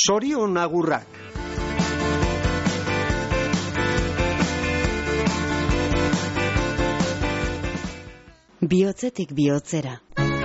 Zorion agurrak. Bihotzetik bihotzera.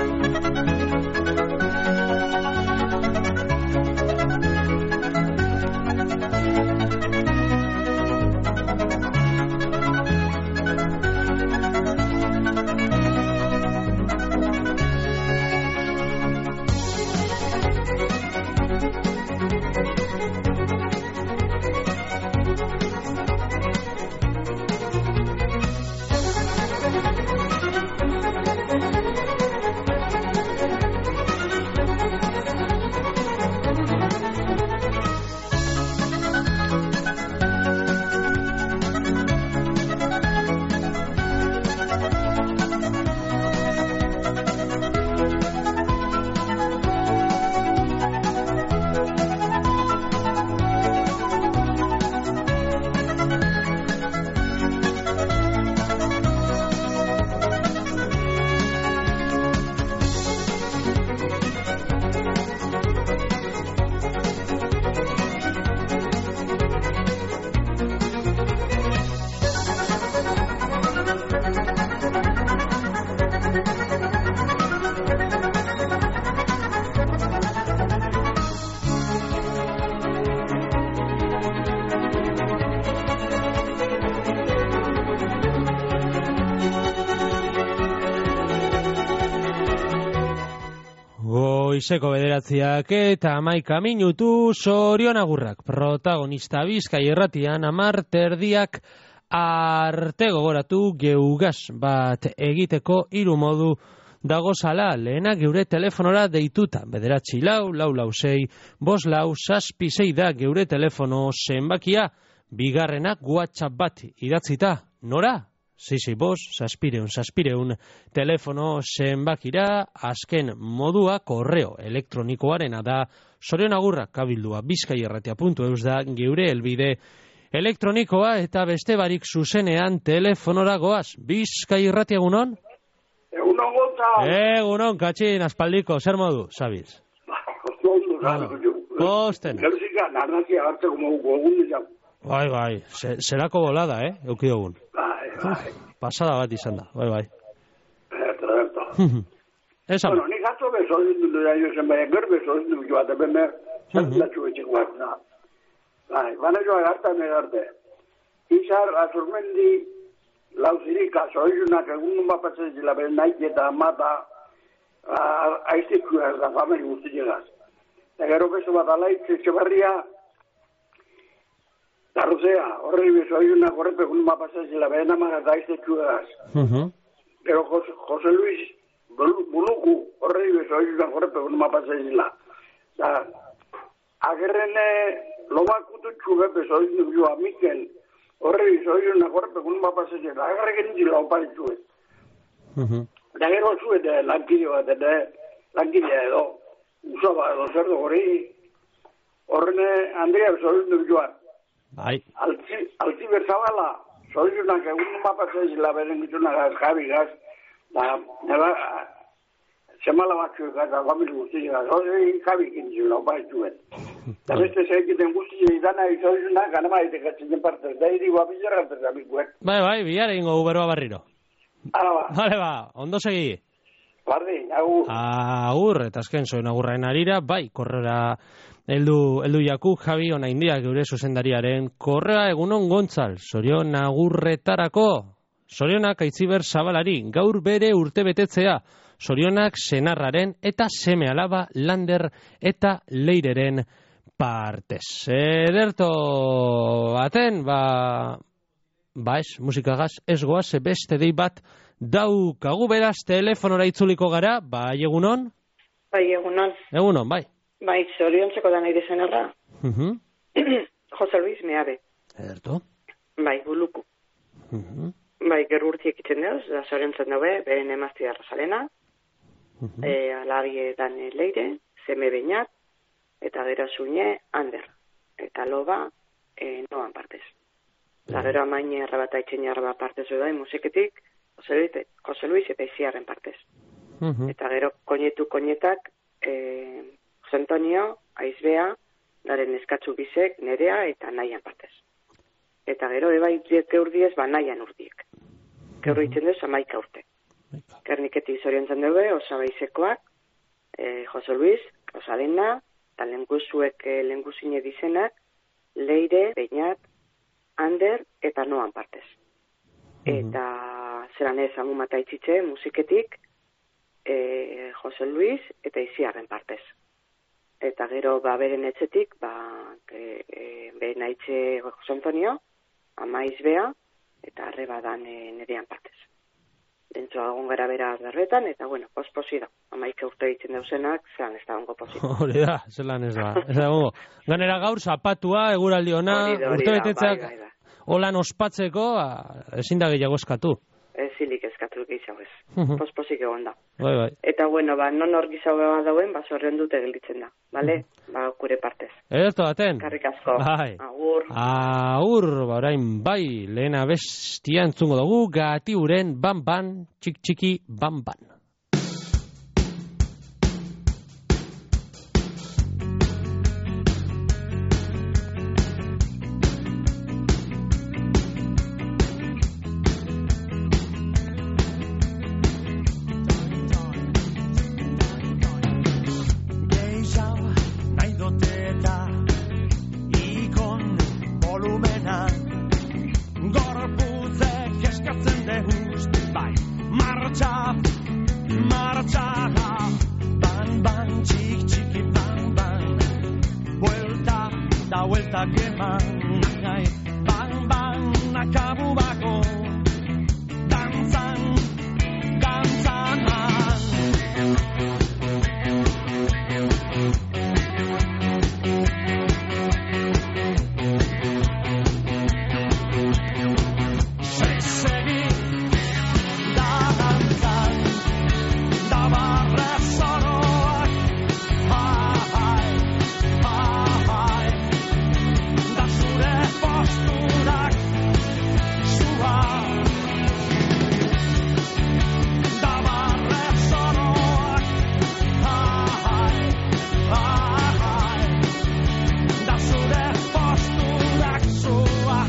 Goizeko 9 eta 11 minutu, Zorion agurrak. Protagonista Bizkai Irratian 10:30 arte gogoratu geugaz bat egiteko 3 modu dagozala. Lehena geure telefonora deituta. 9446656 da geure telefono zenbakia. Bigarrena WhatsApp bat idatzita. Nora? 665-6spireun telefono zenbakira. Azken modua korreo elektronikoarena da. Zorion agurrak kabildua bizkaierratia.eus da geure helbide elektronikoa, eta beste barik zuzenean telefonora goaz. Bizkaierratia egunon? Egunon gota. Egunon, katxin, aspaldiko, zer modu, Sabiz? Posten. Gauzika, narrazia hartzeko moduko egun dira. Bai, zerako bolada, eukiogun. Pasada bat izan da, bai. Erto. Esan. Bueno, nik atzo bezodin dut da jozen bai, berzodin dut joa, eta beme, zertatxu etxeko bat, na. Bai, baina joa gartan egarte. Izar, azurmendi, lauzirika, zoizunak egun bat patzen zila, bere naik eta mata, aiztikua ez da, fameli guzti llegaz. Eta gero bezo bat alaitz, etxebarria, Tarrozea, horri bezo ayunak horrepe egun bat patzen zila, bere namagaz da aiztikua ez. Gero Jose Luis Buluku, horri bezo ayunak horrepe egun bat patzen zila. Agerrene, lomakutu txugepe zoizunak joa, Mikel, horri bezo ayunak horrepe egun bat patzen zila, agarreken zila oparitxue. Da gero zuete lankideo bat, lankidea edo, usaba edo zerdo hori, horrene Andrea zoizunak joa. Altzi berzabala, zoizunak egun mapatzen zila beren gitzunak Javigaz, nela, semala batzuek eta famili guztiak, hori Javikin zila oparitxuen. Da beste zeikiten guztiak idana zoizunak, gana maitekatzen partez, da hiri guapizerrantez amikuek. Bai, bilar egingo guberoa barriro. Vale, ondo segi. Bardi, agur. Agur, eta azken zoen agurraen arira, bai, korrera heldu jaku, Javi, ona india geure zuzendariaren korrea. Egunon Gontzal, Zorion agurretarako. Zorionak Aitziber Zabalari, gaur bere urte betetzea. Zorionak senarraren eta seme alaba Lander eta Leireren partez. Ederto baten, ez, musikagaz ez goaz, beste dei bat daukagu, beraz telefonora itzuliko gara. Bai, egunon? Bai, egunon. Egunon, bai. Bai, zoriontzeko da nahi dezenarra. Jose Luis Meabe. Ederto. Bai, Buluku. Bai, gero urtiek itzen deuz, da zoriontzen daue, beren emazti da Rosalena, alabie dan Leire, zeme beinat, eta gero zuine Ander, eta loba noan partez. Da gero amaine errabata itxen jarraba partez da, musiketik, Jose Luis eta Iziarren partez. Eta gero koinetak, Jose Antonio, Aizbea, daren eskatzu bizek, nerea eta nahian partez. Eta gero, ebai urdiez, nahian urdiek. Gaur itzen duz, 11 urte. Gerniketi zoriontzen dugu, osabaizekoak, Jose Luis, Osalena, eta lenguzuek lenguzine dizenak, Leire, Beñat, Ander eta Noan partez. Eta zeran ez amumata itxitxe musiketik, Jose Luis eta Iziarren partez. Eta gero beren etxetik, beren aitxe Jose Antonio, Amaiz Bea, eta Arrebadan nerean partez. Dentzoa egon gara bera berretan, eta posposi da. 11 urte ditzen dauzenak, zelan ez da ongo posi. Hori da, zelan ez da. Ez da ongo. Ganera gaur, zapatua, eguraldi ona, urte betetzak holan ospatzeko, ezin da gehiago eskatu. Ezilik eskatu gehiago ez. Posposik egon da. Bai. Eta non hor gizago dauen, zorren dute gelditzen da. Bale? Kure partez. Ederto baten. Karrik asko. Bai. Agur. Agur, orain bai, lehena bestia entzungo dugu, Gatiuren ban, txiki, ban. Vuelta que ban, akabu bako, danzan. Segi, da danzan, da barra zoroak, posturak zua da barre zoroak da zure posturak zua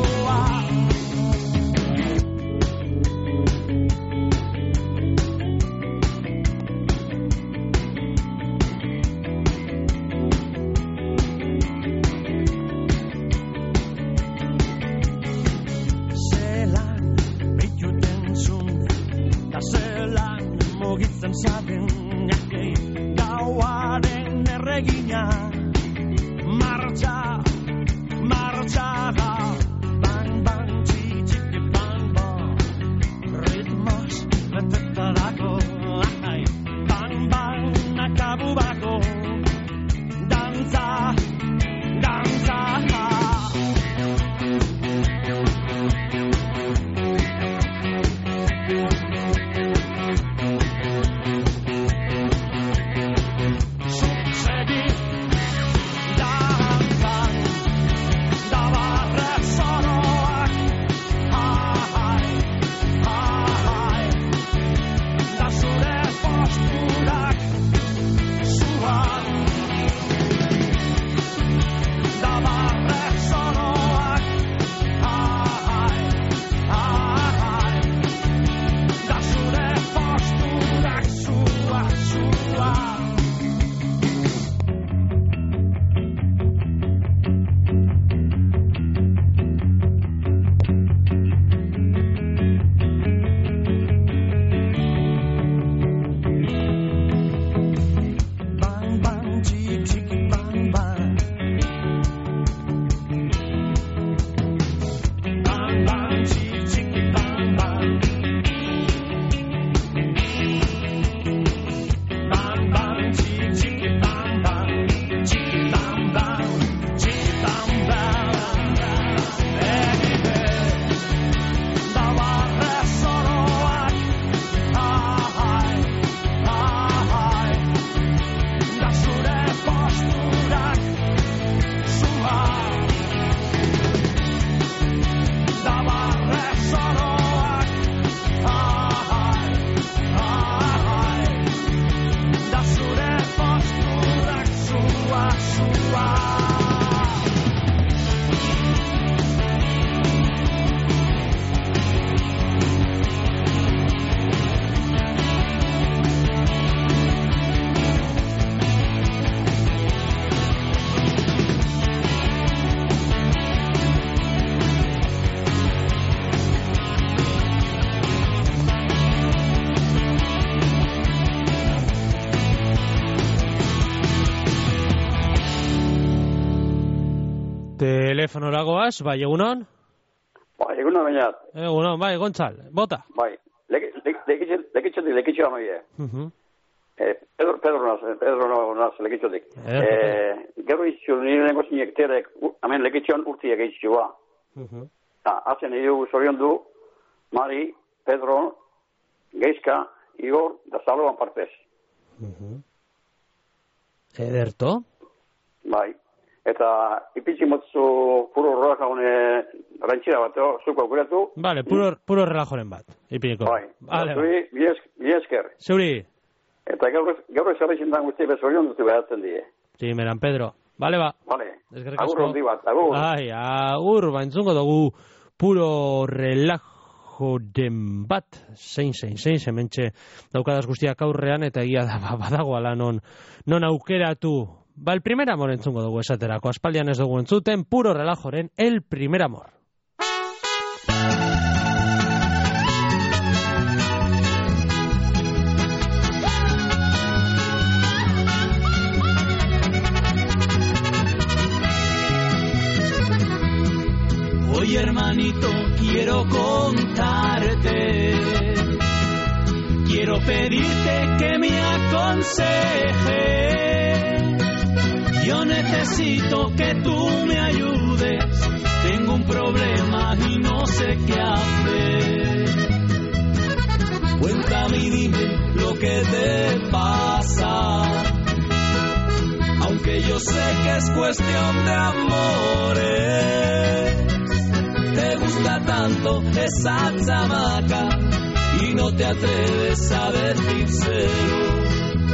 mugitzen zaten gauaren erregina martxa ban, txiki ban ritmos betetadako ban, akabu bako danza telefonoragoaz, bai, egunon? Bai, egunon bainat. Egunon, bai, Gontzal, bota. Bai, lekitxotik anoie. Pedro naz, lekitxotik. Gero izio, nire nengo zinek terek, hemen lekitxon urtiak izioa. Hazen edo zorion du, Mari, Pedro, Geizka, Igor, da Saloan partez. Ederto? Bai. Eta ipitzi motzu puro roja hone rantxira bat, zuko aukuratu. Vale, puro relajoren bat, ipiniko. Bai, zuri, bi esker. Zeuri. Eta gaur ezarrixen dan guzti bezorion dutu behatzen die. Sí, meran, Pedro. Vale, ba. Vale, Eskerrik agur asko. hondi bat, agur. Ai, agur, ba, entzungo dugu puro relajoren bat. Zein, hementxe daukadaz guztiak aurrean, eta egia da, badago ala non aukeratu. Ba, el primer amor entzungo dugu esaterako. Aspaldian ez dugu entzuten, puro relajoren el primer amor. Hoy, hermanito, quiero contarte, quiero pedirte que me aconsejes. Yo necesito que tú me ayudes, tengo un problema y no sé qué hacer. Cuéntame y dime lo que te pasa, aunque yo sé que es cuestión de amores. Te gusta tanto esa chamaca y no te atreves a decírselo.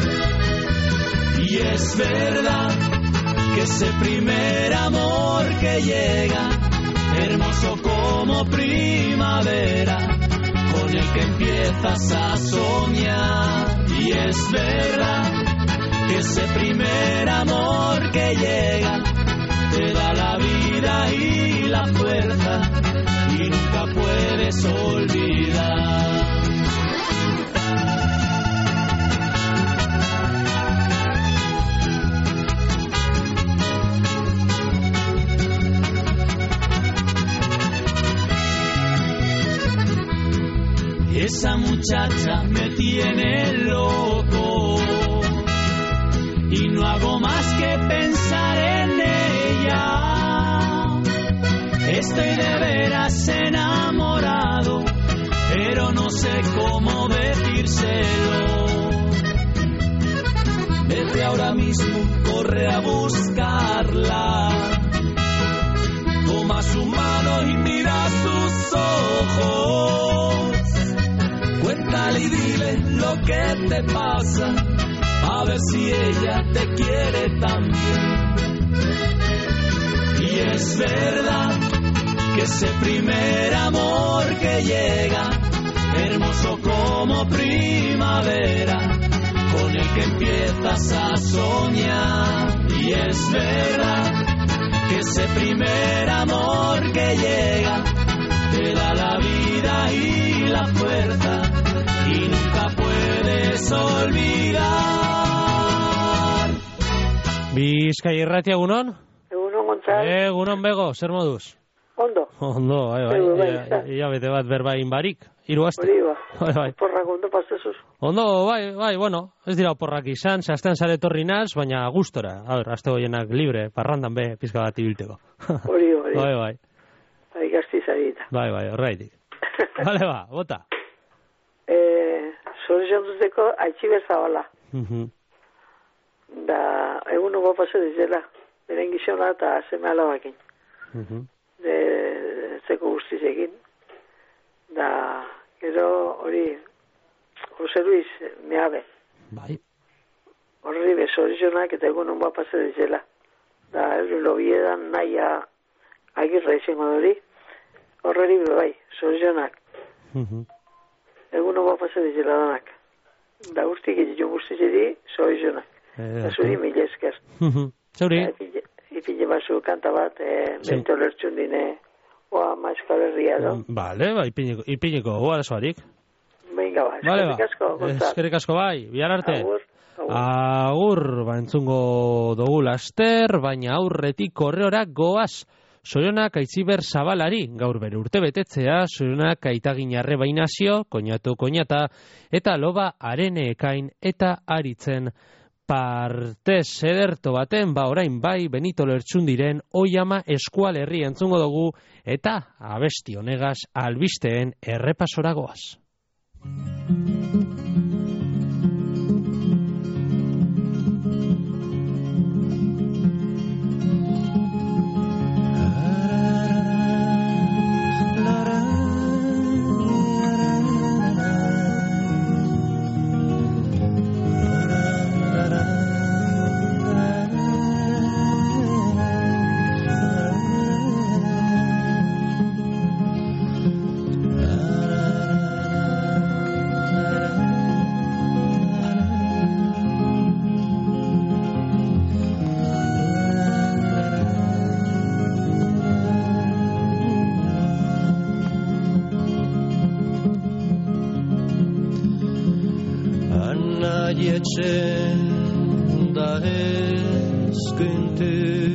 Y es verdad que ese primer amor que llega, hermoso como primavera, con el que empiezas a soñar. Y es verdad que ese primer amor que llega, te da la vida y la fuerza, y nunca puedes olvidar. Esa muchacha me tiene loco y no hago más que pensar en ella. Estoy de veras enamorado, pero no sé cómo decírselo. Vete ahora mismo, corre a buscarla. Toma su mano y mira sus ojos. Cuéntale y dile lo que te pasa, a ver si ella te quiere también. Y es verdad que ese primer amor que llega, hermoso como primavera, con el que empiezas a soñar. Y es verdad que ese primer amor que llega, te da la vida y la fuerza, y nunca puedes olvidar. Bizkai Irratia, egunon? Egunon, Gontzal. Egunon, Bego, zer moduz? Ondo. Ondo, bai. Ia bete bat berbain barik, hiru aste. Hori ba. Bai. Porrak ondo pasazuz. Ondo, bai, bueno, ez dira oporrak izan, zehazten zare torri naz, baina gustora. A ber, aste goienak libre, parrandan be, pizka bat ibilteko. Hori. Bai. Bai, gazti zarita. Bai, horreitik. Bale ba, bota. Zorizan duzeko, haitxiber zabala. Da, egun ogo pasa dizela. Beren gizona eta zeme alabakin. Zeko guztiz egin. Da, gero hori, Jose Luis, mehabe. Bai. Horri bezorizonak eta egun ogo pasa dizela. Da, lobiedan naia agirra izango dori. Horreri bai, zorizonak. Egun ogo pasa dizela danak. Da guztik egin guztiz edi, zorizonak. Da zuri mila esker. Zeuri. Ipile basu kanta bat, bento lertxun dine, oa Euskal Herria do. Vale, ba, ipiniko, arazoarik. Venga, ba, eskerrik asko, bai, bihar arte. Agur. Ba, entzungo dugu laster, baina aurretik korreora goaz. Zorionak Aitziber Zabalari, gaur bere urte betetzea, zorionak Aitagin Arreba Inazio, Koñatu Koñata, eta Loba Arene Ekain eta Aritzen partez ederto baten, orain bai, Benito Lertxundiren Oiama Eskualerri entzungo dugu, eta abesti honegaz albisteen errepasoragoaz. Etxen da ezkuntu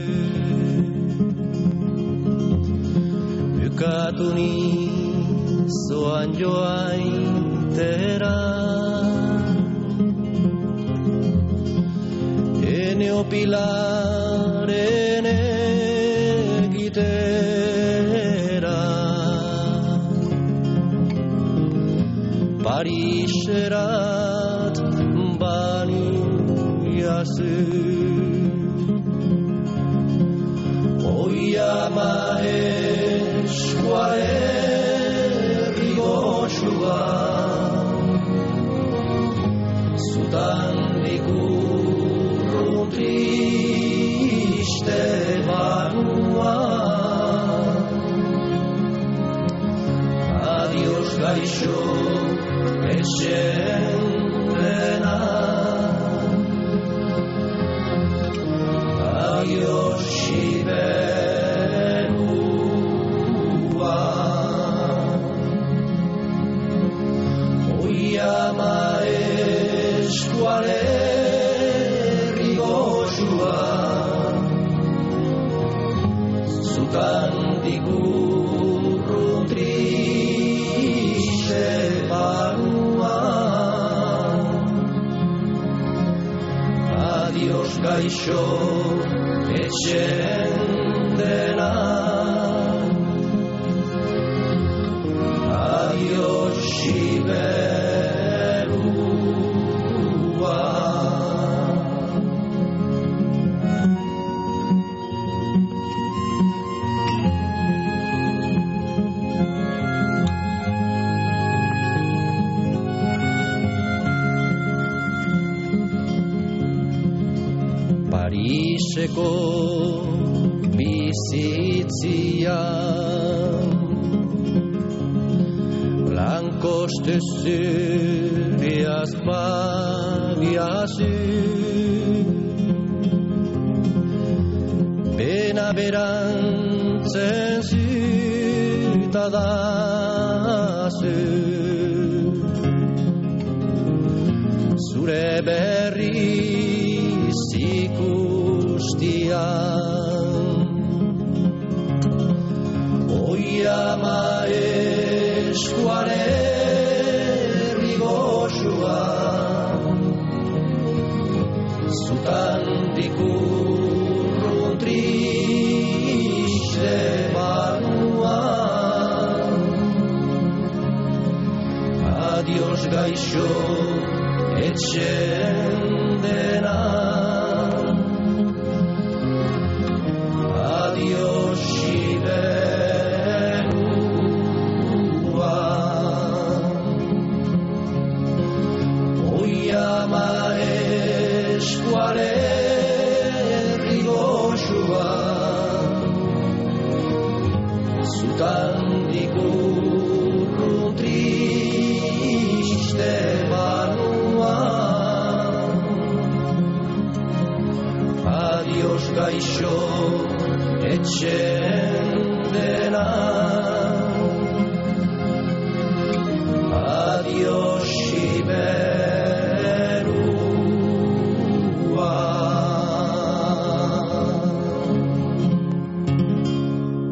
Bukatu nizoan joaintera Eneo Pilaren egitera Pariserat Oiama eskualerri goxua Zutandik urrun triste banua Adios gaixo etxen dena Adios Xiberua Oiama eskualerri goxua Zutandik urrun triste banua Adios gaixo etxen dena Adios Xiberua Pariseko bizitzia Blankoste zuriaz bagiazu Bena berantzen zutadazu Zure berri Oiama eskualerri goxua Zutandik urrun triste banua Adios gaixo etxen dena Adios Xiberua Oiama eskualerri goxua Zutandik urrun triste banua Adios gaixo etxen dena Adios Xiberua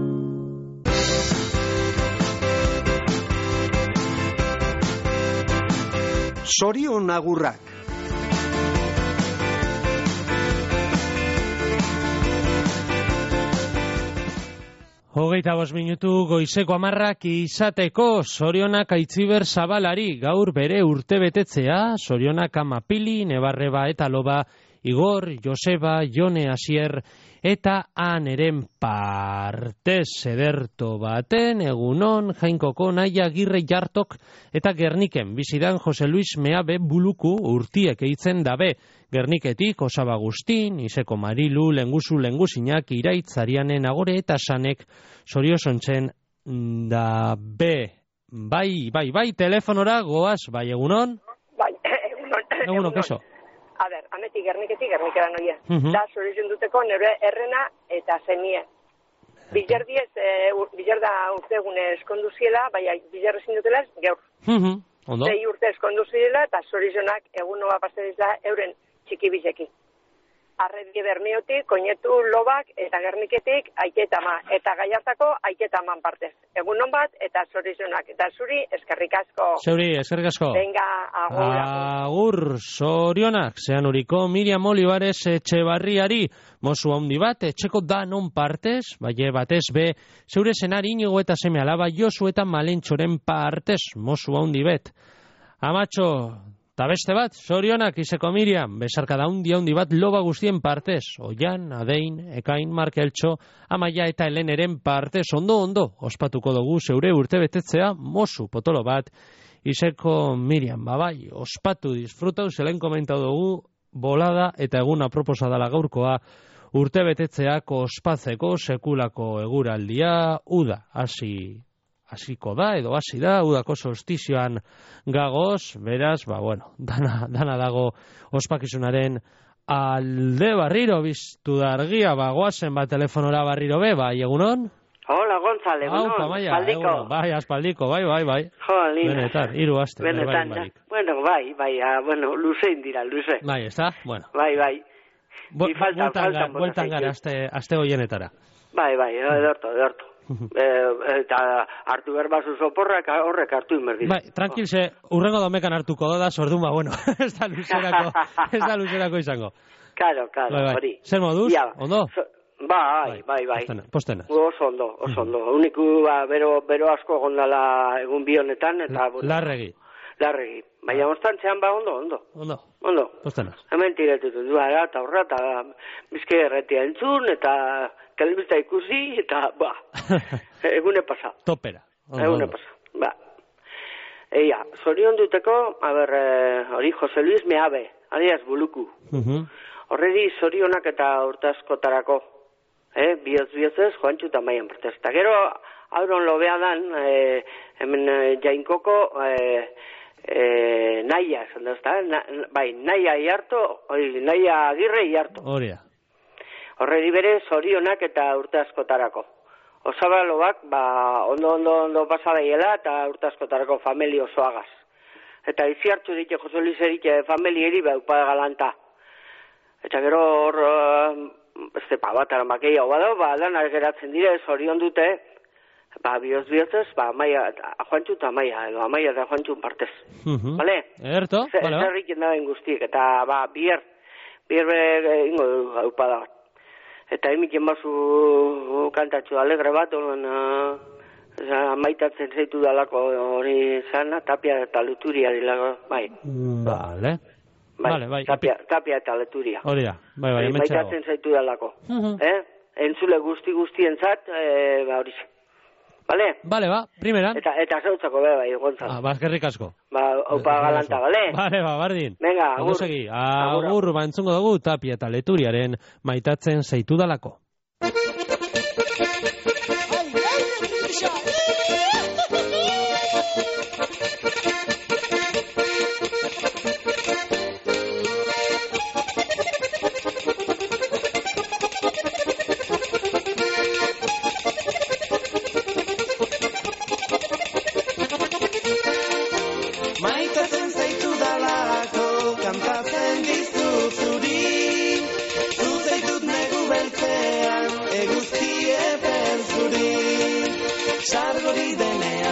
Zorion agurrak. Hogeita 5 minutu goizeko 10 izateko, zorionak Aitziber Zabalari, gaur bere urte betetzea, zorionak Amapili, Nebarreba eta Loba, Igor, Joseba, Jone Asier eta Aneren partez ederto baten, egunon, Jainkoko, Naia, Agirre Jartok eta Gerniken, bizidan Jose Luis Meabe Buluku urtiek eitzen dabe, Gerniketik, Osaba Agustin, Iseko Marilu, Lenguzinak, Iraitz, Arianen, Agore eta Sanek, zoriozontzen da be. Bai, telefonora, goaz, bai, egunon? Bai, egunon, keso? A ber, ametik Gernikera noia. Da, zorizion duteko nire errena eta zemie. Bilarda urtegune eskonduziela, bai, bilarrezin dutela, gaur. Ondo? 6 urte eskonduziela eta zorizionak egun noba pasteriza euren txiki bizeki. Arredi Bermeotik, Koinetu Lobak eta Gerniketik Aiketama eta Gaiartako Aiketaman partez. Egun non bat eta zorizionak eta zuri eskerrik asko. Zeuri, eskerrik asko. Venga, agur. Agur, zorionak, zean uriko Miriam Olivares Etxebarriari, mozu handi bat, etxeko danon partez, bai batez be, zeure zenari Inigo eta seme alaba Josu eta Malentxoren partez, mozu handi bet. Amatxo, eta beste bat, zorionak izeko Miriam, besarkada handi bat Loba guztien partez, Oian, Adein, Ekain, Markeltxo, Amaia eta Heleneren partez, ondo, ospatuko dugu zeure urte betetzea, mozu potolo bat, izeko Miriam, bai, ospatu disfrutau, zelen komentau dugu, bolada eta egun aproposa dala gaurkoa, urte betetzeako ospatzeko sekulako eguraldia, uda, hasiko da, edo hasi da, udako solstizioan gagoz, beraz, dana dago ospakizunaren alde barriro, biztu da argia, goazen telefonora barriro be, bai, egunon? Hola, Gonzalo, egunon, aspaldiko. Bai, aspaldiko, bai. Jolina. Benetan, 3 aste. Benetan, bueno, luzein dira, luze. Bai, ez da? Bueno. Bai. Bueltan gara, aste goienetara. Bai, edorto. Eta hartu berbazu soporrak horrek hartu inberdin. Bai, tranquil, urrengo domekan hartuko da, sordun ez da luzerako izango. Claro, hori. Zer moduz, ondo? Bai. Postena. Oso ondo. Uniku, bero asko gondala egun bi honetan, eta... Larregi. Baina mostantzean ondo. Postena. Hemen tiretutu duara, eta horra, eta bizke erretia entzun, eta telebista ikusi, eta egune pasa. Topera. Egune pasa, zorion duteko, hori Jose Luis Meabe, alias Buluku. Horredi zorionak eta urtaskotarako. Bihotz-bihotzez, Joantxu eta Maian partez. Eta gero, auron lobea dan, hemen Jainkoko, Naia, esan da, Naia Agirre Iarto. Horia. Horredi bere zorionak eta urte askotarako. Osaba Lobak, ondo pasadaiela eta urte askotarako familia osoagaz. Eta izi hartu dite Jose Luis erite familieri upada galanta. Eta gero hor, batara makei hau bada, lan geratzen dire, zorion dute, bihotz-bihotzez, Joantxu eta Amaia, edo Amaia eta Joantxu partez. Bale? Erto, bale. Zerrik indaben guztiek, eta bier ingo upada bat. Eta emiken bazu kantatxu alegre bat, maitatzen zeitu dalako hori zana, Tapia eta Leturia dilako, bai. Bale. Bai. Tapia eta Leturia. Hori da, bai, maitatzen zeitu dalako. Entzule guztientzat, hori ze. Bale, primeran. Eta zautzako bai, Gonzalo. Eskerrik asko. Aupa galanta, bale? Bale, bardin. Venga, agur. Agur, entzungo dugu Tapia eta Leturiaren maitatzen zeitu dalako. Sargori denean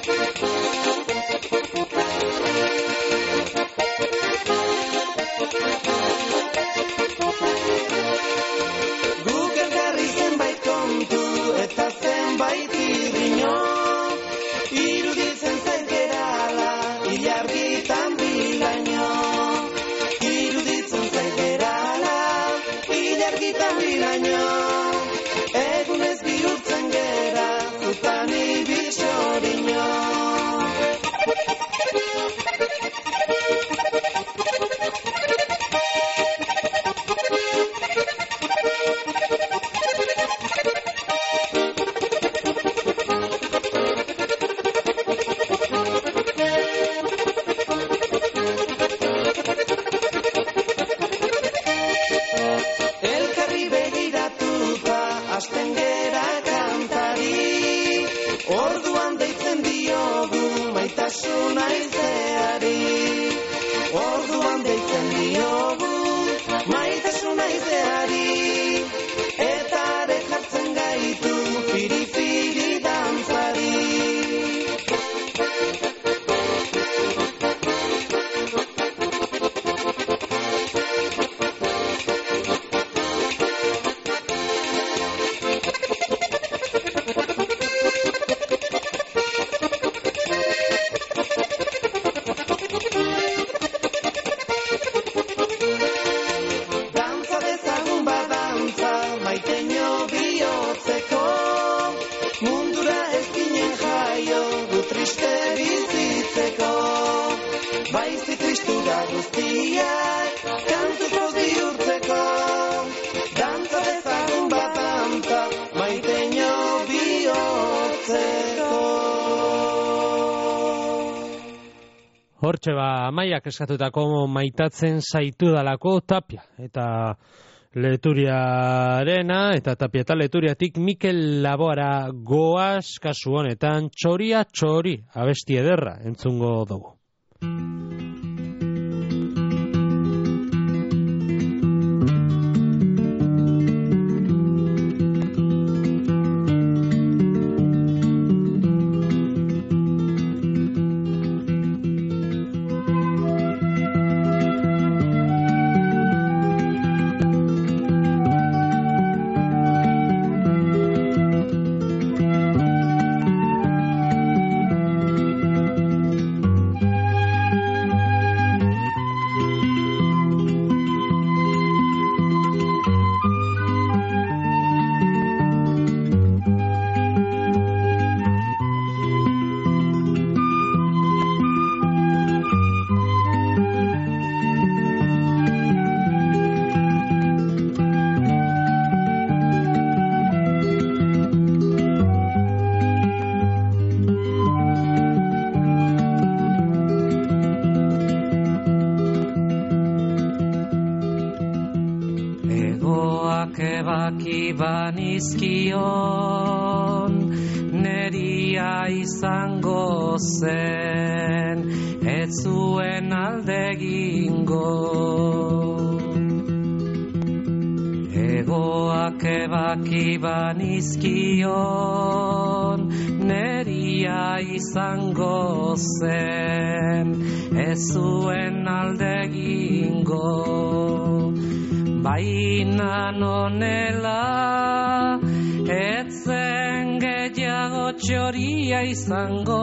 Guk elkarri zenbait kontu eta zenbait irriño, iruditzen zait gerala ilargitan bilaino. Iruditzen zait gerala ilargitan bilaino, egunez bihurtzen gera zutan ibixoriño. Elkarri begiratuta hasten gera kantari, orduan deitzen diogu maitasuna izeari. Orduan deitzen diogu maitasuna izeari, eta are jartzen gaitu firi-firi dantzari. Dantza dezagun badantza maiteño bihotzeko, mundura ez ginen jaio du triste bizitzeko. Baizik tristura guztiak kantuko bihurtzeko, dantza dezagun badantza maiteño bihotzeko. Hortxe Amaiak eskatutako maitatzen zaitu dalako Tapia eta Leturiarena, eta Tapia eta Leturiatik Mikel Laboara goaz, kasu honetan Txoria txori abesti ederra entzungo dugu. banizkion neria izango zen ez zuen alde egingo egoak ebaki banizkion neria izango zen ez zuen alde egingo baina nonela etzen gehiago txoria izango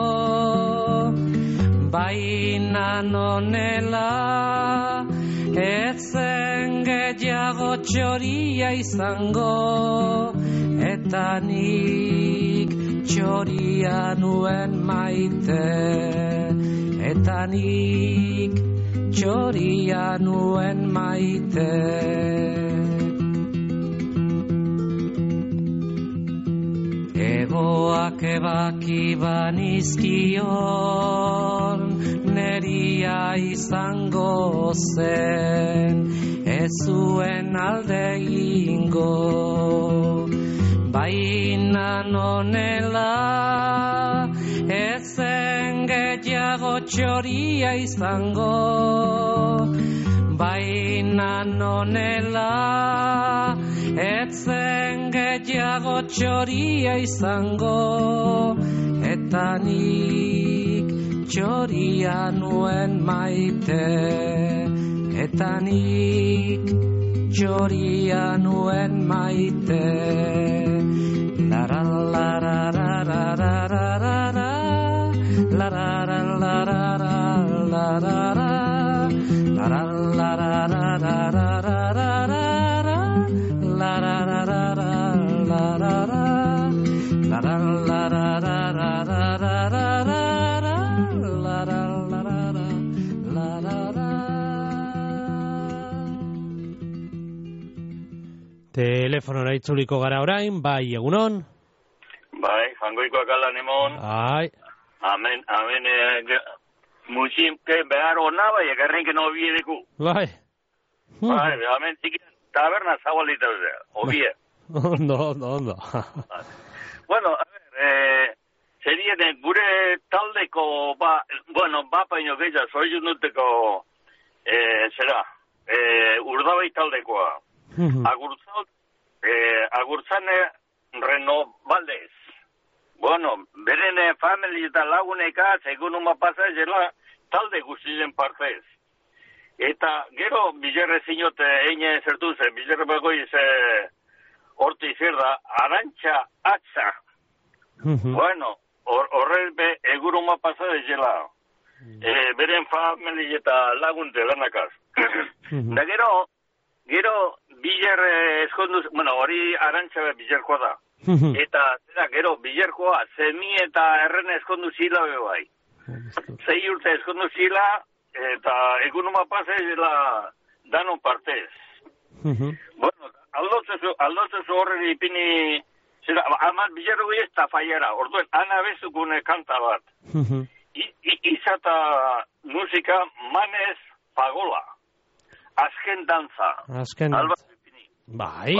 baina nonela etzen gehiago txoria izango eta nik txoria nuen maite eta nik txoria nuen maite egoak ebaki banizkion neria izango zen ez zuen alde egingo baina nonela ezen gehiago txoria izango baina nonela etzen gehiago gehiago txoria izango, eta nik txoria nuen maite, eta nik txoria nuen maite. Telefonora itzuliko gara orain, bai, egunon? Bai, jangoikoak alan emon. Ai. Amen, musimke behar hona, bai, egarrenken obiedeku. Bai. Bai, amen, zikin, taberna zabalita duzea, obie. Ondo. Bueno, a ver, serien gure taldeko, bapaino gehiago, zoizun duteko, urdabai taldekoa. Agurtzane renovaldez. Bueno, beren family eta laguneka segun uma pasa jela talde guztien partez. Eta gero bilerre zinot eine zertu zen, bilerre bagoiz horti zerda, arantxa atza. Bueno, horre eguruma pasa jela. Beren family eta lagun delanakaz. Da gero biler eskonduz, bueno, hori arantxa bilerkoa da. Eta, gero, bilerkoa, zemi eta erren eskondu zila bai. 6 urte eskondu zila, eta egunuma pasa zela danon partez. Bueno, aldotzezu horren ipini, amat bilerro ez da faiara, orduen, ana bezukune kanta bat. Izata musika manez pagola. Azken dantza. Bai.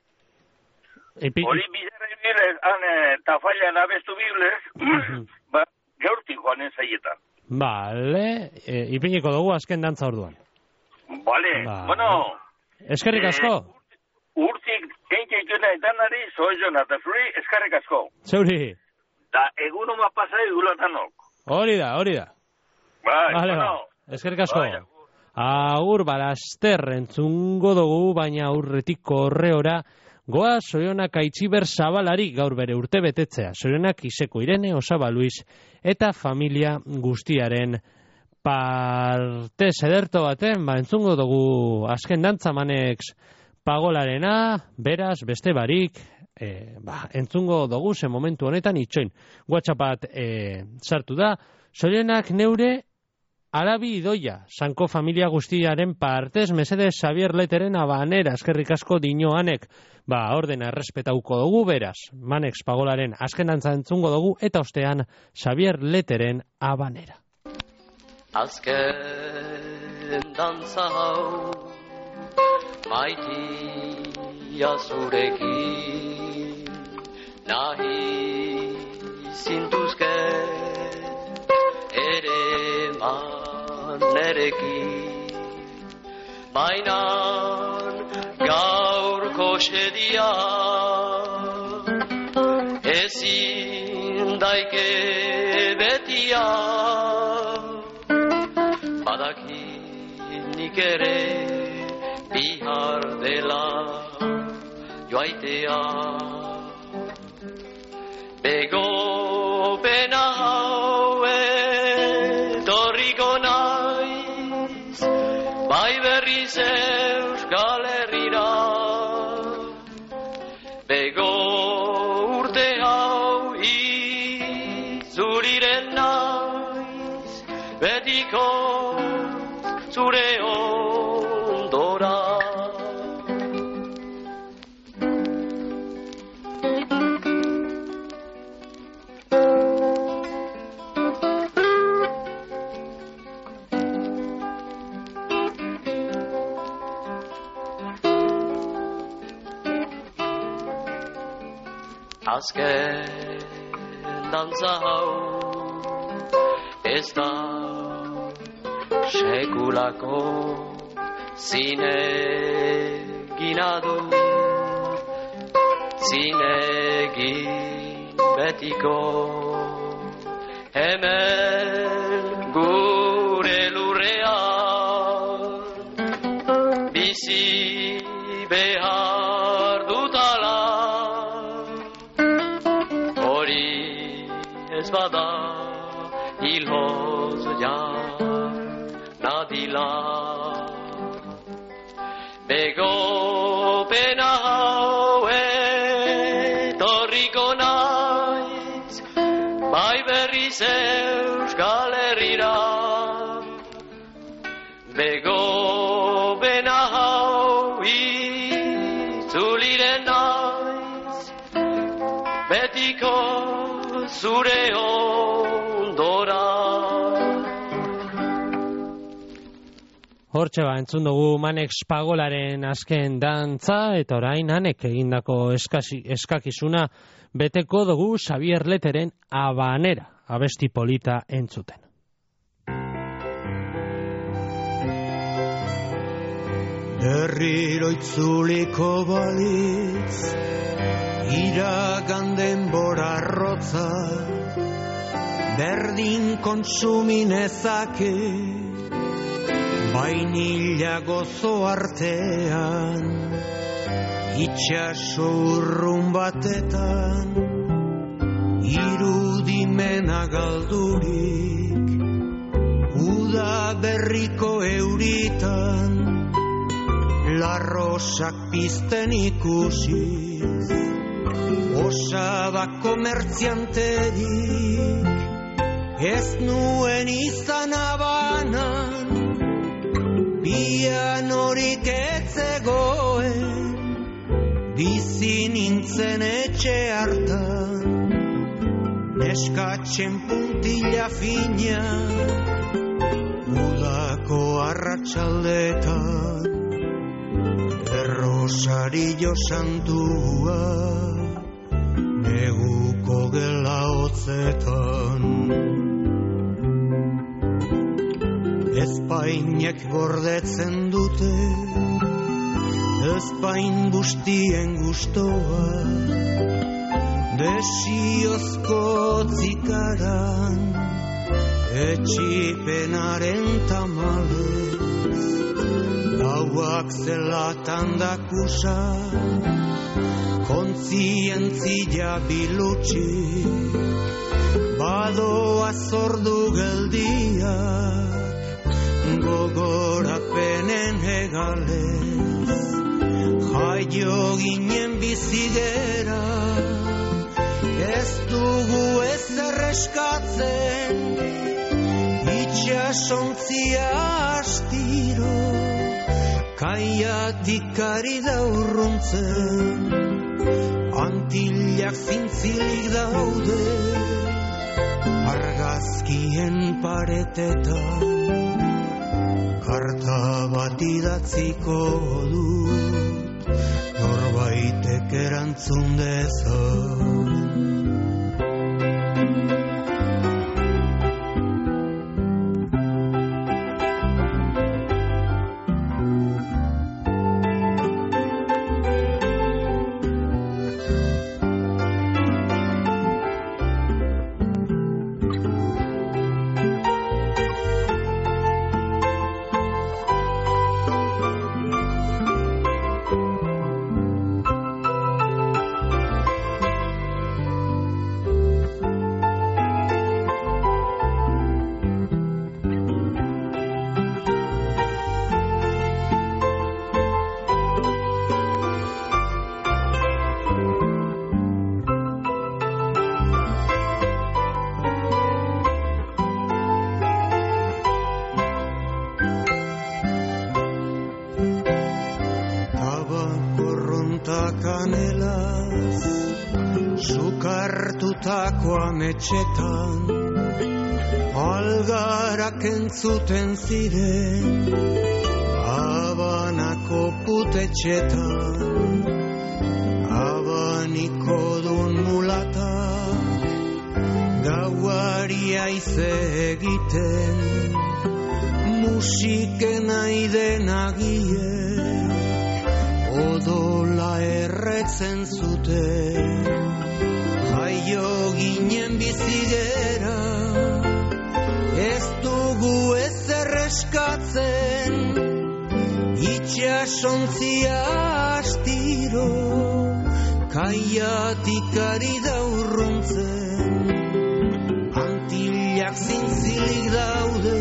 Hori bizarren tafailan abestu biblez, gaurtik joanen zaietan. Bale, ipiniko dugu azken dantza orduan. Bale, bueno. Eskerrik asko. Urtik keintxeituna etanari, zoizona, eta zuri eskerrik asko. Zeuri. Da egunuma pasai gulatanok. Hori da. Bai, bueno. Eskerrik asko. Agur, balaster entzungo dugu, baina aurretik korreora, goa Zorionak Aitziber Zabalari gaur bere urte betetzea. Zorionak Iseko Irene, Osaba Luis eta familia guztiaren parte sederto baten, entzungo dugu azken dantza manex pagolarena, beraz, beste barik, entzungo dugu zen momentu honetan itxoin. WhatsAppat sartu da, Zorionak neure Alabi Idoia, Sanko familia guztiaren partez, mesedez Xavier Leteren abanera, eskerrik asko dinoanek, ordena errespetauko dugu, beraz, Manex Pagolaren azken dantza entzungo dugu, eta ostean Xavier Leteren abanera. Azken dantza hau, maitia zurekin, nahi zintuzke, ere nerekin, bainan gaurko xedia, ezin daike betia, badakinik ere bihar dela joaitea, bego pena haue bai berriz Euskal Herrira, bego urte hau izuriren naiz, betiko zure ondora. Azken dantza hau ez da sekulako zinegina du, ezin egin betiko. Hemen gure lurrean bizi behar dutala, hori ez bada hilhoz nadila. Begopena haue torriko naiz, bai berriz Euskal Herrira. Begopena hau itzuliren naiz, betiko zure ondora. Hortxe entzun dugu Manek Spagolaren azken dantza, eta orain Hanek egindako eskakizuna beteko dugu Xabier Leteren Habanera, abesti polita entzuten. Berriro itzuliko balitz, iragan denbora arrotza, berdin kontsuminezake, bainila gozo artean, itxaso urrun batetan, irudimena galdurik, uda berriko euritan, larrosak pizten ikusiz, osaba komertzianterik, ez nuen izan Habanan, pianorik etzegoen, bizi nintzen etxe hartan, neskatzen puntila fina, udako arratsaldetan, errosario santua, neguko gela hotzetan. Espainek gordetzen dute, Espain bustien gustoa, desiozko zikaran, etxipenaren tamalez, gauak zelatan dakusa, kontzientzia bilutsi, badoa zordu geldiak, gogorapenen hegalez, jaio ginen bizigera, ez dugu ezer eskatzen, itxasontzia astiro, kaiatik ari da urruntzen, antillak zintzilik daude, argazkien paretetan, karta bat idatziko dut, norbaitek erantzun dezan. Ametxetan, algarak entzuten ziren, Habanako putetxetan, abaniko dun mulata, gauari aize egiten, musiken aiden agiek, odola erretzen zuten, jaio ginen bizigera, ez dugu ezer eskatzen, itxasontzia astiro, kaiatik ari da urruntzen, Antillak zintzilik daude,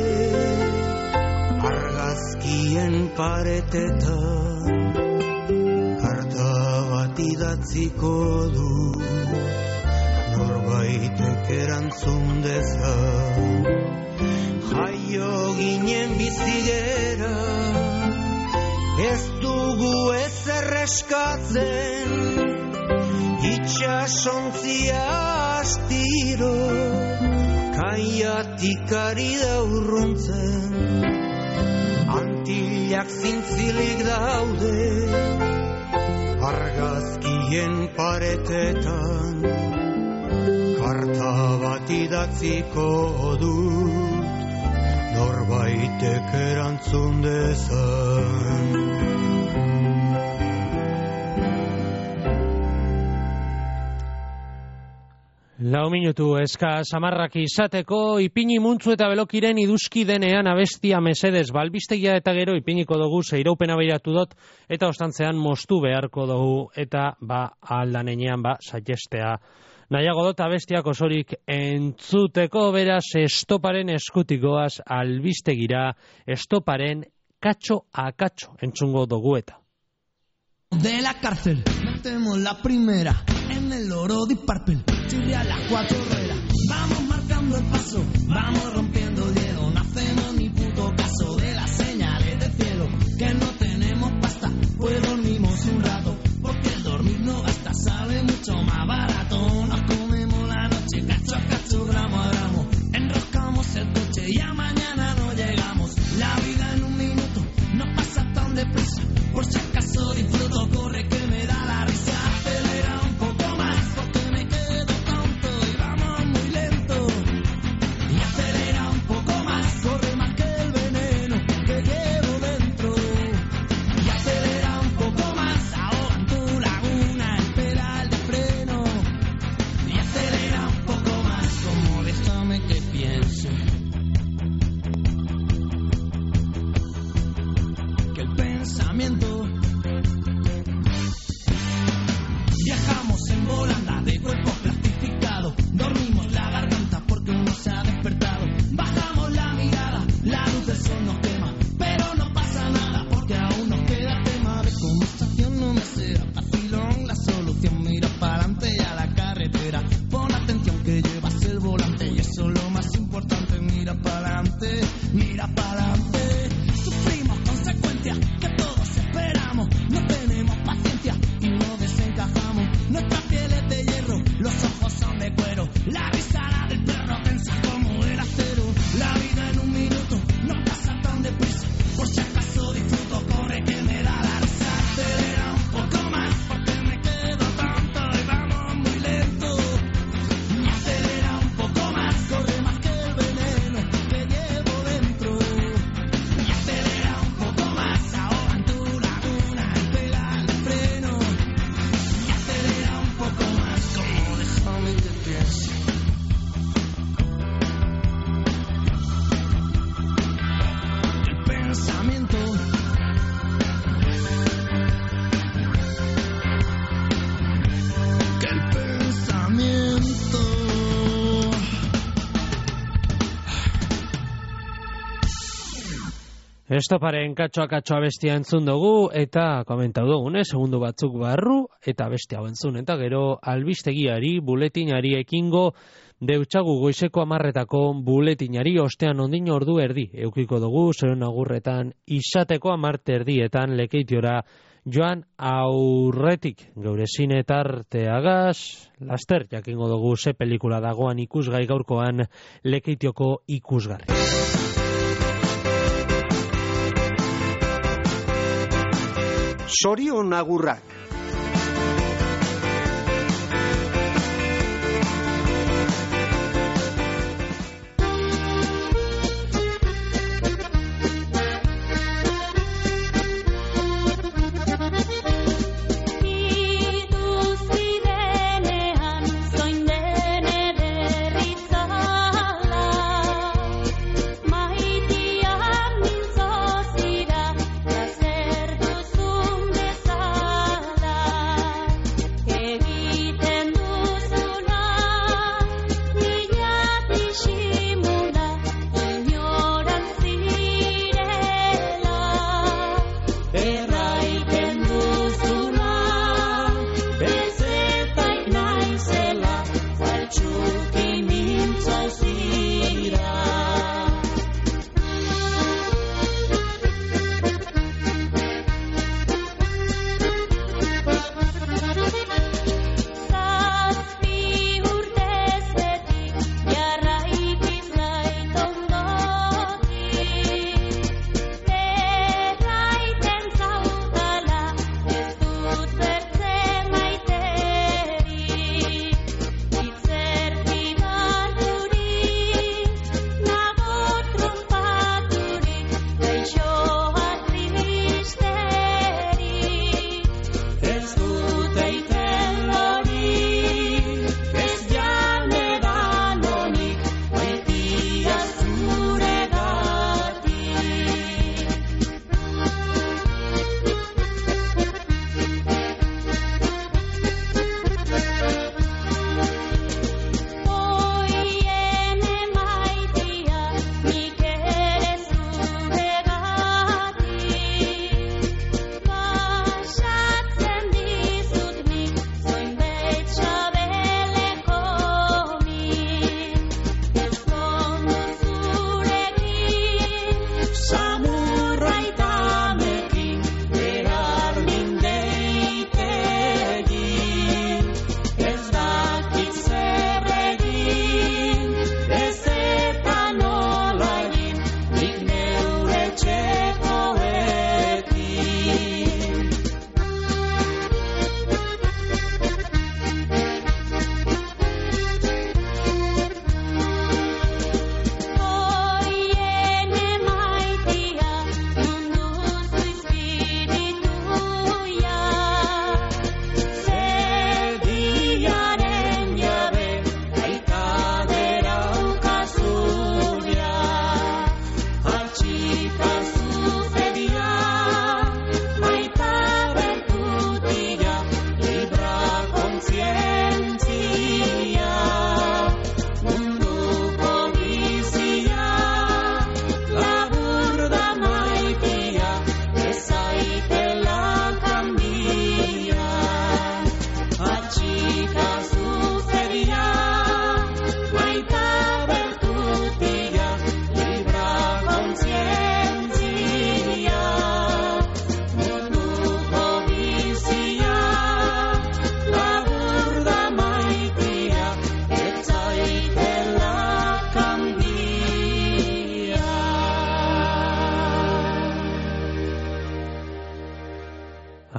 argazkien paretetan, karta bat idatziko du, norbaitek erantzun dezan. Jaio ginen bizigera, ez dugu ezer eskatzen, itxasontzia astiro, kaiatik ari da urruntzen, Antillak zintzilik daude, argazkien paretetan, karta bat idatziko dut, norbaitek erantzun dezan. Lau minutu eska samarrak izateko, ipini muntzu eta belokiren iduzki denean abestia mesedez balbistegia eta gero ipiniko dugu zeiraupena behiratu dut eta ostantzean moztu beharko dugu eta aldanenean saiestea. Nahiago dut abestiak osorik entzuteko, beraz Estoparen eskutikoaz albistegira, Estoparen katxo a katxo entzungo dugu eta. De la cárcel, metemos la primera en el oro de Parpel, churria las 4 ruedas. Vamos marcando el paso, vamos rompiendo el hielo. No hacemos ni puto caso de las señales del cielo. Que no tenemos pasta, pues dormimos un rato, porque el dormir no gasta, sale mucho más barato. Nos comemos la noche, cacho a cacho, gramo a gramo. Enroscamos el coche y a mañana no llegamos. La vida en un minuto no pasa tan deprisa. Por si acaso disfruto, corre que me da la risa. Acelera un poco más porque me quedo tonto y vamos muy lento. Y acelera un poco más, corre más que el veneno que llevo dentro. Y acelera un poco más, ahoga en tu laguna el pedal de freno. Y acelera un poco más, como déjame que piense. Que el pensamiento. Viajamos en volanda de cuerpo plastificado, dormimos la garganta porque uno se ha despertado. Bajamos la mirada, la luz del sol nos quema, pero no pasa nada porque aún nos queda tema de conversación. No me sea vacilón la solución, mira para adelante y a la carretera. Pon atención que llevas el volante y eso es lo más importante. Mira para adelante, mira para adelante. Sufrimos consecuencias que todos esperamos, no tenemos paciencia y no desencajamos. Nuestra piel es de hierro, los ojos son de cuero, la risada del perro tensa como el acero. La vida en un minuto no pasa tan deprisa, por si acaso disfruto, corre que me da la risa. Acelera un poco más porque me quedo tonto y vamos muy lento. Y acelera un poco más, corre más que el veneno que llevo dentro. Y acelera un poco más, ahoga en tu laguna el pedal de freno. Y acelera un poco más, como déjame que piense. El pensamiento. Que el pensamiento. Estoparen katxoa bestia entzun dugu eta komentau dugunez, segundu batzuk barru eta bestia entzun. Eta gero albistegiari, buletinari ekingo deutsagu goizeko 10:00etako buletinari, ostean ondino ordu erdi. Eukiko dugu, zeren agurretan izateko 10:30 Lekeitiora joan aurretik. Geure zine tarteagaz, laster jakingo dugu ze pelikula dagoan ikusgai gaurkoan Lekeitioko ikusgarri. Zorion agurrak.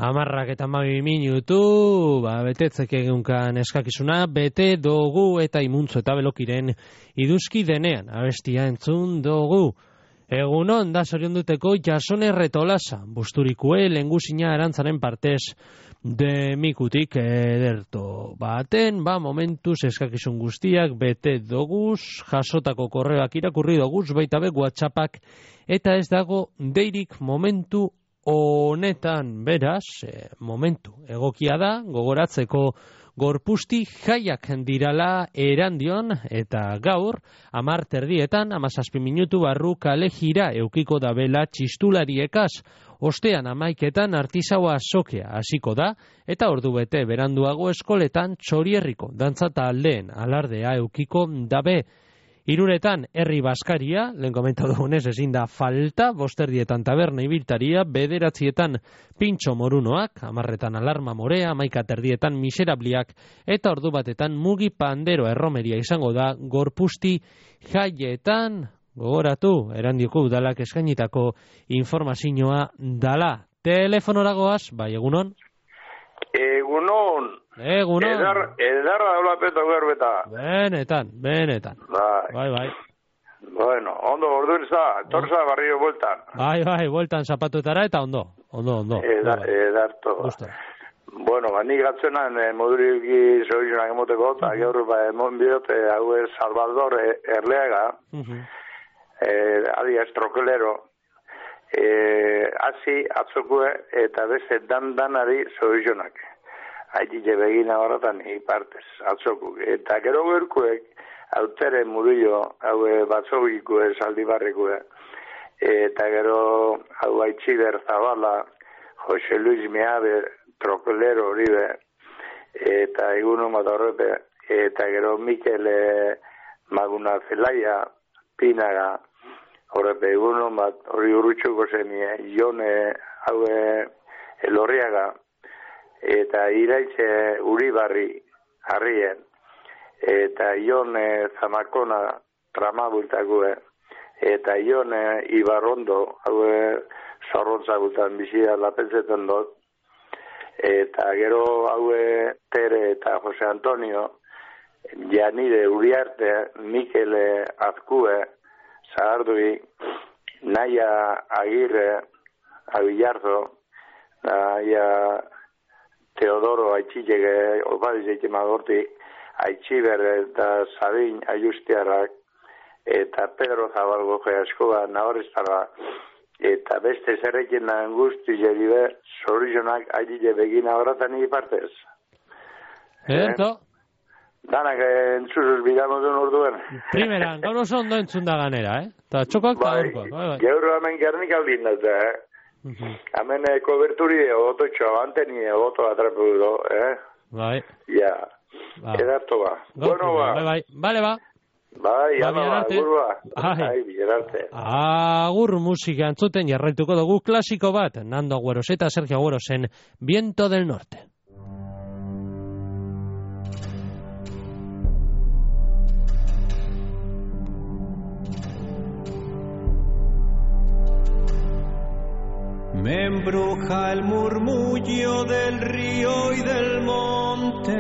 12 minutu, betetzek egunkan eskakizuna, bete dugu eta imuntzo eta belokiren iduzki denean, abestia entzun dugu. Egunon, da zorionduteko Jasone Retolasa, busturikue lengusina erantzaren partez demikutik ederto. Baten, momentuz eskakizun guztiak bete doguz, jasotako korreoak irakurri doguz, baita be WhatsAppak, eta ez dago deirik momentu honetan, beraz, momentu egokia da, gogoratzeko gorpusti jaiak dirala erandion, eta gaur, 10:00, 17 minutu barru kale jira eukiko dabela txistulariekaz, ostean 11:00 artisaua sokea hasiko da, eta ordu bete beranduago eskoletan Txorierriko dantza taldeen alardea eukiko dabe. 3:00 herri baskaria, lehen komentatu dugunez ezin da falta, 5:00 taberna ibiltaria, 9:00 pintxo morunoak, 10:00 alarma morea, 11:30 miserabliak, eta ordu batetan mugi pandero erromeria izango da gorpusti jaietan, gogoratu, erandioko udalak eskainitako informazioa dala. Telefonoragoaz, bai, egunon? Egunon. Edarra daula peta guerbeta. Benetan. Bai. Bueno, ondo, orduan torza barrio bueltan. Bai, bueltan zapatuetara eta ondo. Edarto. Bueno, nik gatzenan moduriki zoizunak emoteko, eta gaur emon bidot, hau Salvador Erleaga, alias Trokelero, hasi atzokue eta beste danari zoizunak. Haitite begina horretan ipartez, atzokuk. Eta gero gerkuek, autere murillo, hau batzogikue, saldibarrikue, eta gero hau Aitziber Zabala, Jose Luis Meabe, Trokelero horibe, eta egunon bat horrepe, eta gero Mikel Maguna Zelaia, Pinaga, horrepe egunon bat, hori urrutxuko zemie, Jone, hau Elorriaga, eta Iraitze Uribarri harrien, eta Ion Zamakona Tramabultakue, eta Ion Ibarrondo, hau zorrontza bultan bizia lapentzetan dut, eta gero hau Tere eta Jose Antonio, Janire Uriarte, Mikel Azkue, Zahardui, Naia Agirre, Abillarzo, Naia Teodoro Aitzilege, Opadizeike Magorti, Aitziber eta Sabin Aiustiarrak, eta Pedro Zabalgo Geaskoa, Nahoreztarra, eta beste zerrekin nahen guzti jeribe, zorizonak aile begina horretan ipartez. Edo? Danak entzuzuz bidamo duen orduen. Primeran, gaur oso ondo entzun da ganera, Eta txokak eta gaurkoak. Gaur hemen gernik aldin dut, Hemen koberturi egototxo, anteni egoto atrapu du, Bai. Ja, edarto ba. Bueno ba. Bai. Bale ba. Bai, agurua. Bai, bilerarte. Agur musika entzuten jarraituko dugu klasiko bat, Nando Agüeros eta Sergio Agüerosen Viento del Norte. Me embruja el murmullo del río y del monte,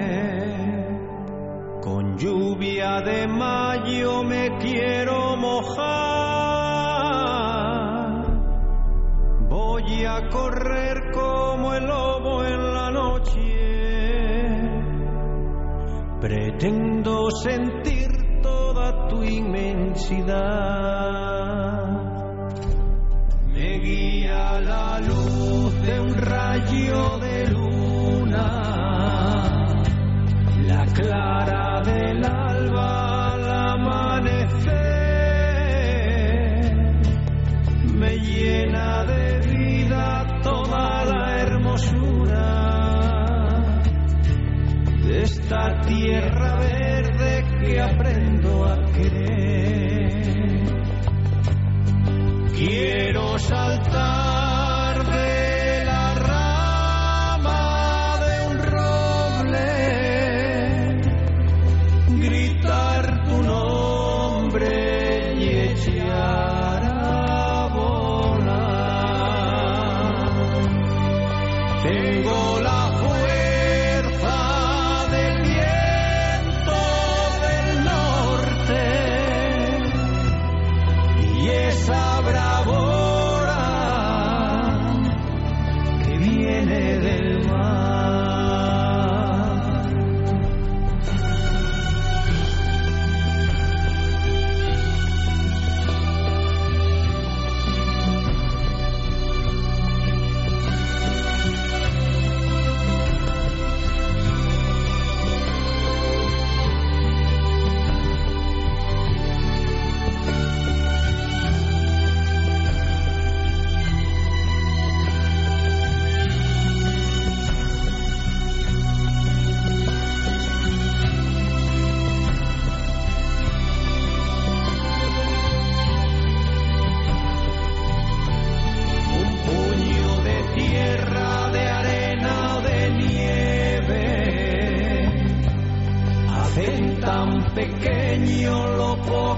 con lluvia de mayo me quiero mojar, voy a correr como el lobo en la noche, pretendo sentir toda tu inmensidad. Me guía la luz de un rayo de luna, la clara del alba al amanecer, me llena de vida toda la hermosura de esta tierra verde que aprendo a querer. Quiero saltar de la rama de un roble, gritar tu nombre y echar a volar.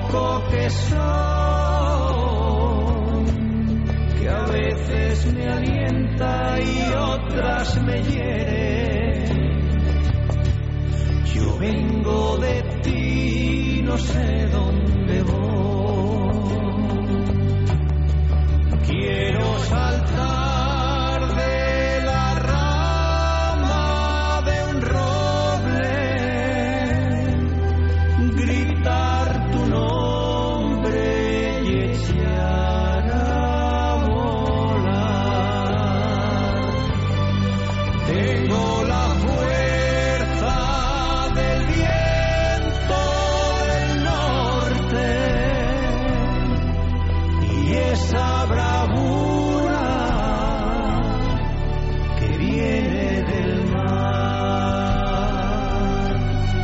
poco que soy, que a veces me alienta y otras me hiere. Yo vengo de ti, no sé dónde voy. Quiero saltar de la rama de un roble, gritar tu nombre y echar a volar. Tengo la fuerza del viento del norte y esa bravura que viene del mar.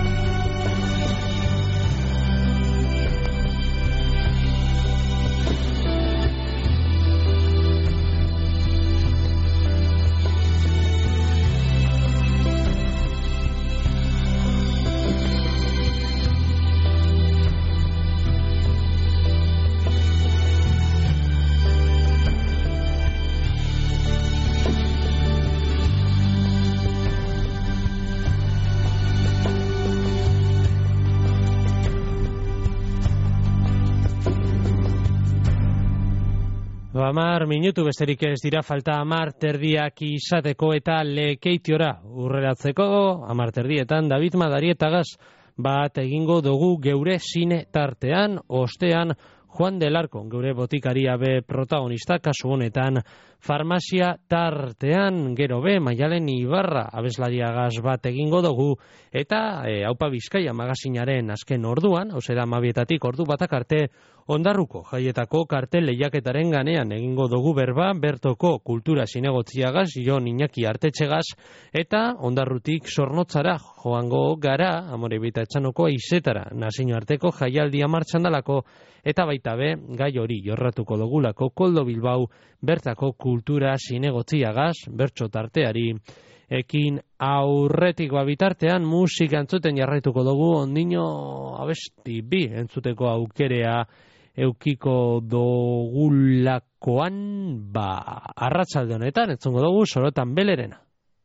Hamar minutu besterik ez dira falta 10:00 izateko eta Lekeitiora urreratzeko. 10:00 David Madarietagaz bat egingo dugu geure zine tartean, ostean Juan del Arco, geure botikaria be protagonista, kasu honetan farmazia tartean, gero be Maialen Ibarra abeslariagaz bat egingo dugu, eta Aupa Bizkaia magazinaren azken orduan, hau da 12:00 ordu batak arte, Ondarruko jaietako kartel lehiaketaren ganean egingo dugu berba, bertoko kultura zinegotziagaz, Jon Iñaki Artetxegaz, eta Ondarrutik Zornotzara joango gara, Amorebita Etxanoko izetara, nazio arteko jaialdia martxan dalako, eta baita be, gai hori jorratuko dugulako Koldo Bilbao, bertako kultura zinegotziagaz, bertso tarteari, ekin aurretik bitartean musika entzuten jarraituko dugu, ondino abesti bi entzuteko aukerea eukiko dogulakoan, arratsalde honetan entzungo dugu Sorotan Belerena.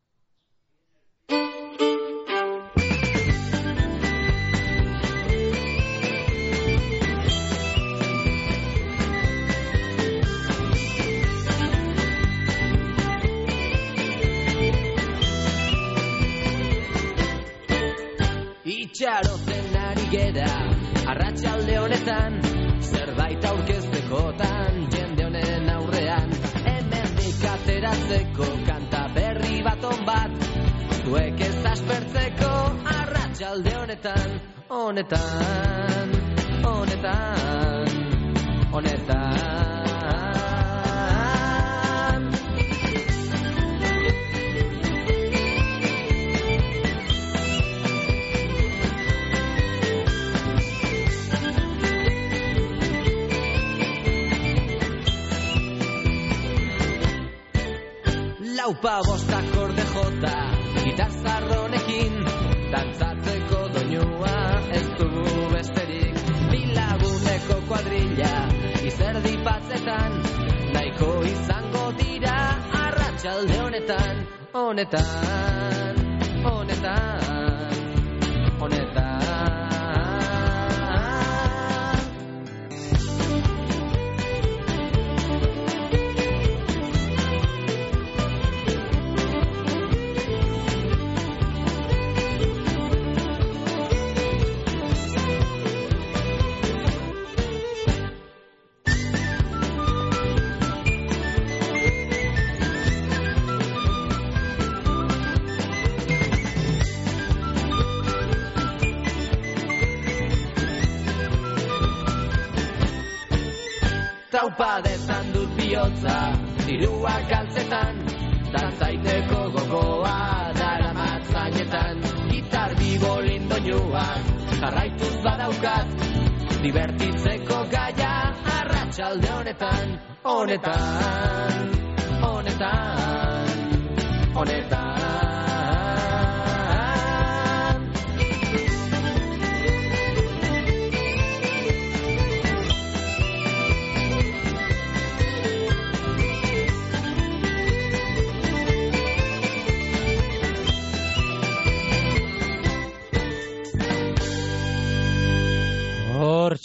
Itxaroten ari gera, arratsalde honetan, zerbait aurkeztekotan, jende honen aurrean, hemendik ateratzeko kanta berri baton bat, zuek ez aspertzeko, arratsalde honetan, honetan, honetan, honetan. Laupa bostak orde jota, gitarrarronekin, dantzatzeko doinua ez dugu besterik. Bilaguneko kuadrilla, izerdi batzetan, nahiko izango dira, arratsalde honetan, honetan, honetan, honetan. Taupa dezan dut bihotza, dirua galtzetan, dantzaiteko gogoa daramat zainetan, gitar bibolin doinuak, jarraituz badaukat, divertitzeko gaia, arratsalde honetan, honetan, honetan, honetan.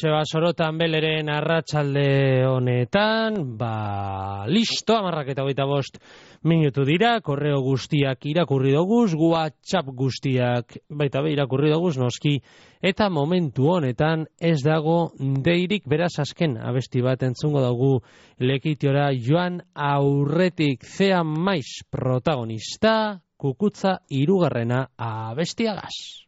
Joseba Sorotan Beleren arratsalde honetan, listo, 11:25 minutu dira, korreo guztiak irakurri doguz, WhatsApp guztiak baita be irakurri doguz, noski, eta momentu honetan ez dago deirik, beraz azken abesti bat entzungo dugu lekitiora joan aurretik Zean Maiz protagonista, Kukutza 3. abestiagaz.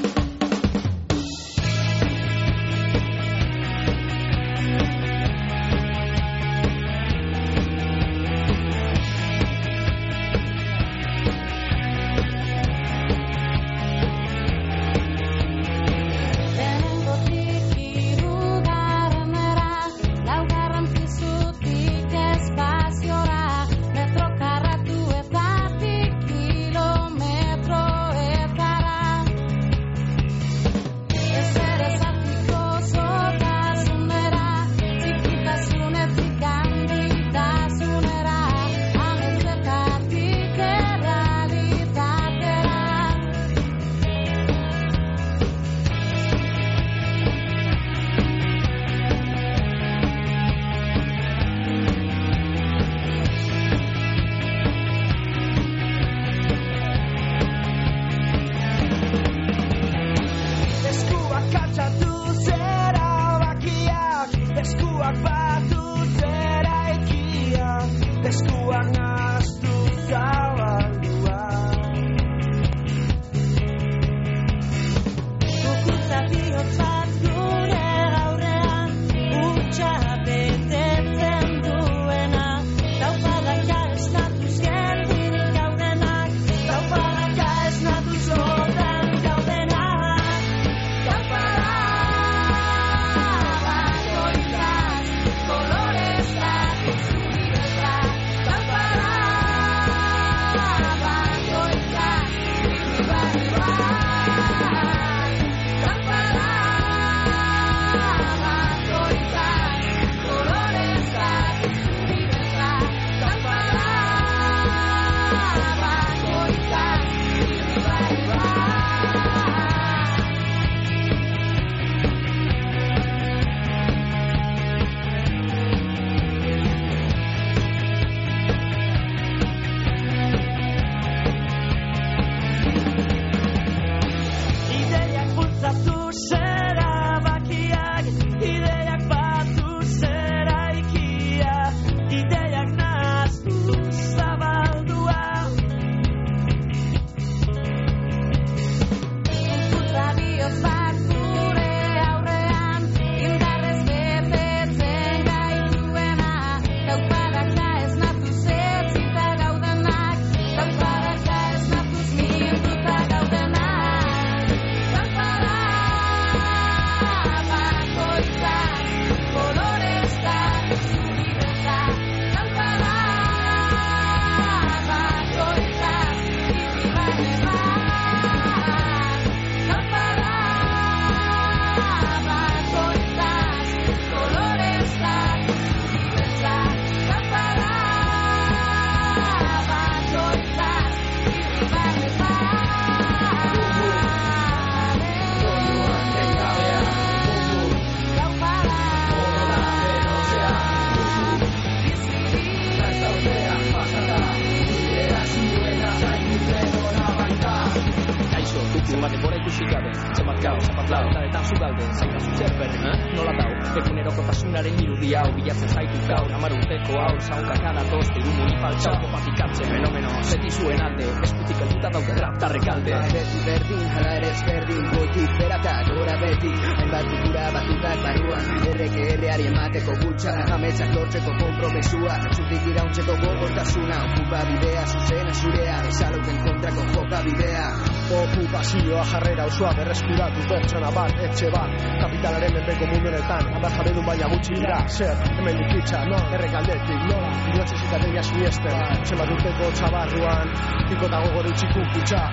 Jarrera osoa berreskuratu pertsona bat, etxe bat, kapitalaren menpeko mundu honetan, hamar jabedun baina gutxi dira, zer, hemen dikitza, errekaldetik, inotxe zikaten jasu iesten, zenbat urteko txabarruan, pikota gogor utxikun kutsa.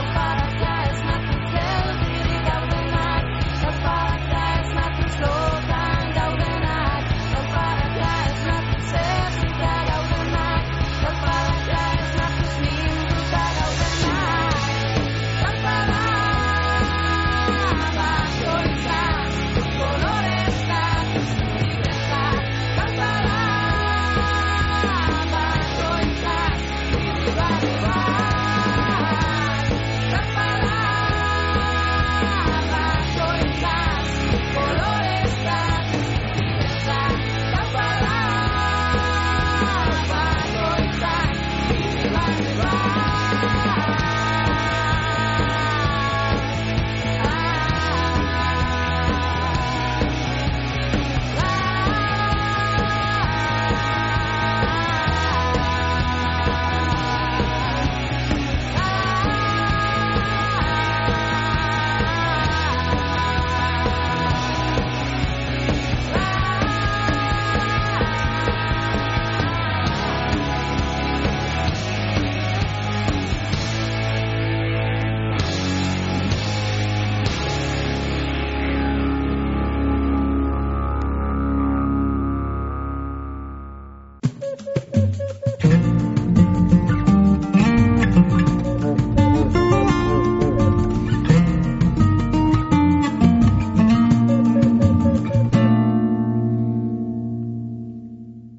So Thank you.